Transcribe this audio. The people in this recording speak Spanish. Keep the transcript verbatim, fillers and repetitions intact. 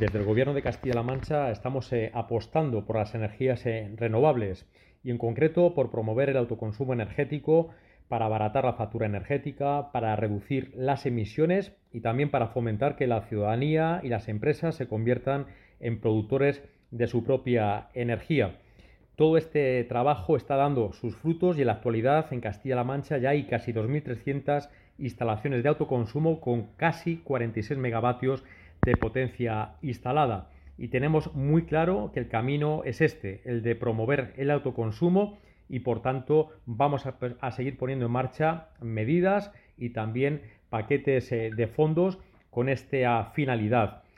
Desde el Gobierno de Castilla-La Mancha estamos eh, apostando por las energías eh, renovables y en concreto por promover el autoconsumo energético para abaratar la factura energética, para reducir las emisiones y también para fomentar que la ciudadanía y las empresas se conviertan en productores de su propia energía. Todo este trabajo está dando sus frutos y en la actualidad en Castilla-La Mancha ya hay casi dos mil trescientas instalaciones de autoconsumo con casi cuarenta y seis megavatios de potencia instalada. Y tenemos muy claro que el camino es este, el de promover el autoconsumo y por tanto vamos a, a seguir poniendo en marcha medidas y también paquetes eh, de fondos con esta finalidad.